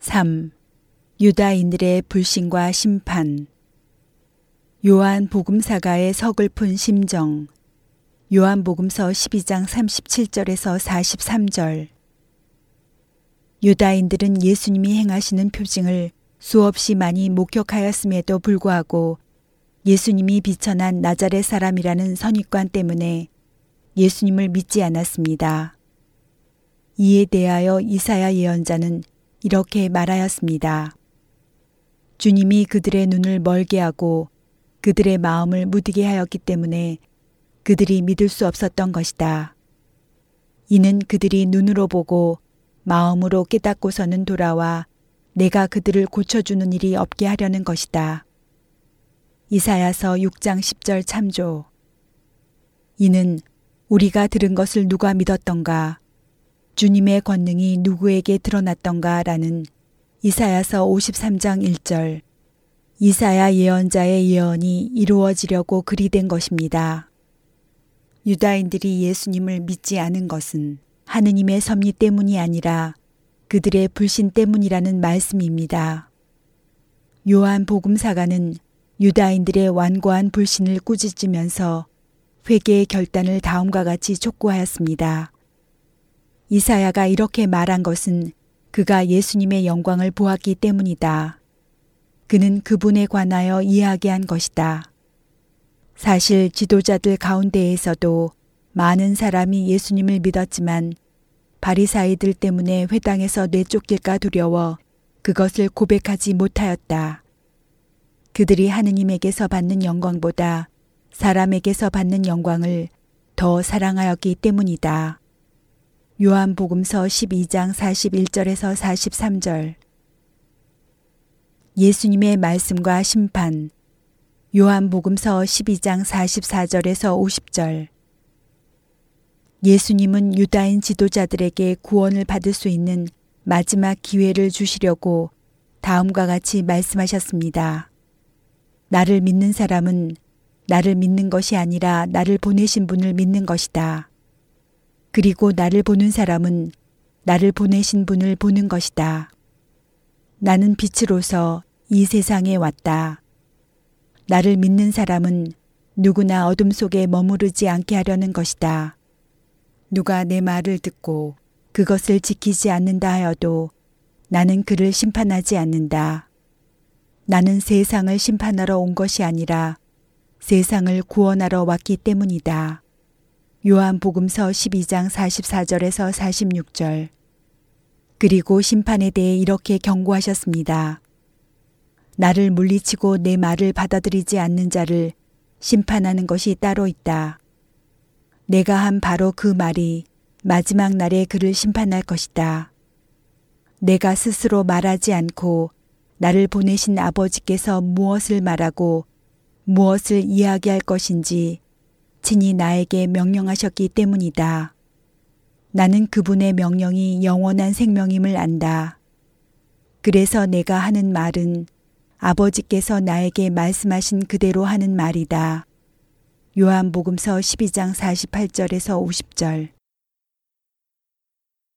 3. 유다인들의 불신과 심판. 요한 복음사가의 서글픈 심정. 요한복음서 12장 37절에서 43절. 유다인들은 예수님이 행하시는 표징을 수없이 많이 목격하였음에도 불구하고 예수님이 비천한 나자렛 사람이라는 선입관 때문에 예수님을 믿지 않았습니다. 이에 대하여 이사야 예언자는 이렇게 말하였습니다. 주님이 그들의 눈을 멀게 하고 그들의 마음을 무디게 하였기 때문에 그들이 믿을 수 없었던 것이다. 이는 그들이 눈으로 보고 마음으로 깨닫고서는 돌아와 내가 그들을 고쳐주는 일이 없게 하려는 것이다. 이사야서 6장 10절 참조. 이는 우리가 들은 것을 누가 믿었던가, 주님의 권능이 누구에게 드러났던가 라는 이사야서 53장 1절. 이사야 예언자의 예언이 이루어지려고 그리 된 것입니다. 유다인들이 예수님을 믿지 않은 것은 하느님의 섭리 때문이 아니라 그들의 불신 때문이라는 말씀입니다. 요한 복음사가는 유다인들의 완고한 불신을 꾸짖으면서 회개의 결단을 다음과 같이 촉구하였습니다. 이사야가 이렇게 말한 것은 그가 예수님의 영광을 보았기 때문이다. 그는 그분에 관하여 이야기한 것이다. 사실 지도자들 가운데에서도 많은 사람이 예수님을 믿었지만 바리사이들 때문에 회당에서 내쫓길까 두려워 그것을 고백하지 못하였다. 그들이 하느님에게서 받는 영광보다 사람에게서 받는 영광을 더 사랑하였기 때문이다. 요한복음서 12장 41절에서 43절. 예수님의 말씀과 심판. 요한복음서 12장 44절에서 50절. 예수님은 유다인 지도자들에게 구원을 받을 수 있는 마지막 기회를 주시려고 다음과 같이 말씀하셨습니다. 나를 믿는 사람은 나를 믿는 것이 아니라 나를 보내신 분을 믿는 것이다. 그리고 나를 보는 사람은 나를 보내신 분을 보는 것이다. 나는 빛으로서 이 세상에 왔다. 나를 믿는 사람은 누구나 어둠 속에 머무르지 않게 하려는 것이다. 누가 내 말을 듣고 그것을 지키지 않는다 하여도 나는 그를 심판하지 않는다. 나는 세상을 심판하러 온 것이 아니라 세상을 구원하러 왔기 때문이다. 요한복음서 12장 44절에서 46절. 그리고 심판에 대해 이렇게 경고하셨습니다. 나를 물리치고 내 말을 받아들이지 않는 자를 심판하는 것이 따로 있다. 내가 한 바로 그 말이 마지막 날에 그를 심판할 것이다. 내가 스스로 말하지 않고 나를 보내신 아버지께서 무엇을 말하고 무엇을 이야기할 것인지 친히 나에게 명령하셨기 때문이다. 나는 그분의 명령이 영원한 생명임을 안다. 그래서 내가 하는 말은 아버지께서 나에게 말씀하신 그대로 하는 말이다. 요한복음서 12장 48절에서 50절.